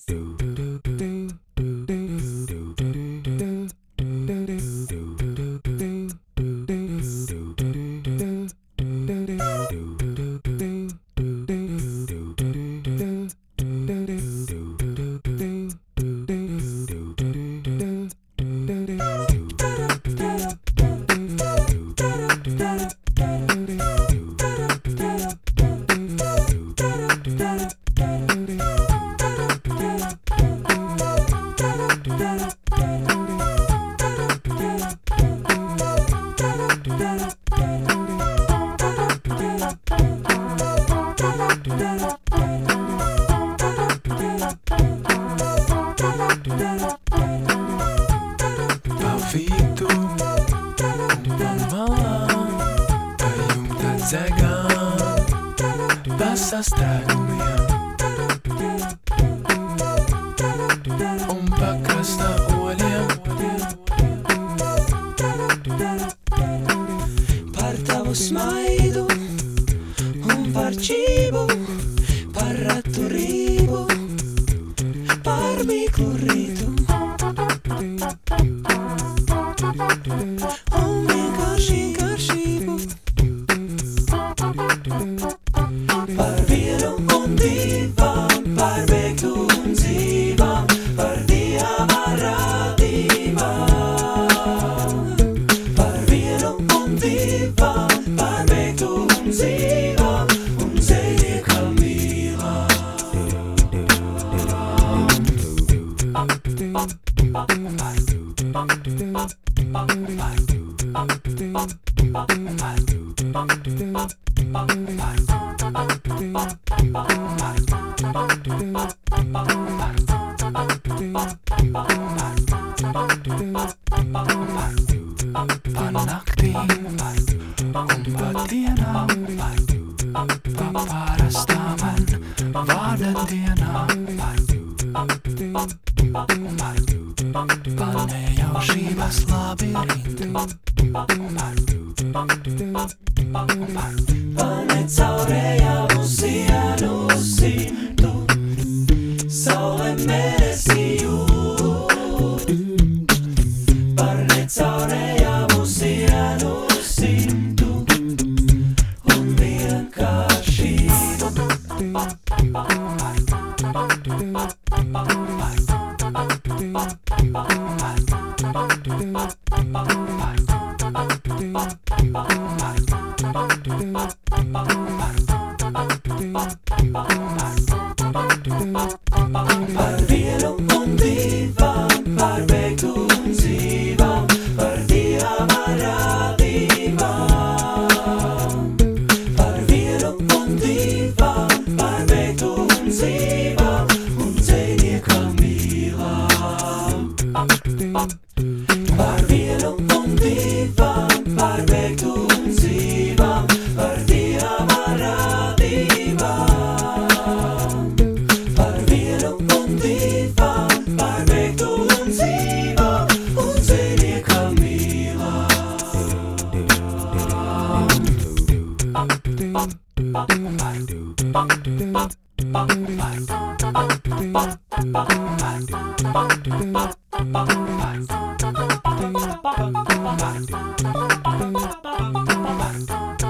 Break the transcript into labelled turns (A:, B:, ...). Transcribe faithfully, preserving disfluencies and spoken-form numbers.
A: Pa viddu un pa malām, pa jumta dzegām, pa sastrēgumiem un pa krasta oļiem.
B: Par tavu smaidu un par čību, par atturību, par mīklu rītu un vienkārši garšību, par vienu un divām, par beigtu un dzīvām, par Dieva radībām, par vienu un divām, par beigtu un dzīvām un dzejnieka mīlām.
A: Pa naktīm un pa dienām, pa parastām vārda dienām, pa nejaušības labirintu,
B: Pa necaurējamu sienu simtu, saule mēnesi jūt. Par necaurējamu sienu simtu un vienkāršību. Par vienu un divām, par beigtu un dzīvām, par Dieva radībām. Par vienu un divām, par beigtu un dzīvām un dzejnieka mīlām. Par vienu un divām, par beigtu un dzīvām, par Dieva radībām. Par vienu un divām, par beigtu un dzīvām un dzejnieka mīlām. Bye.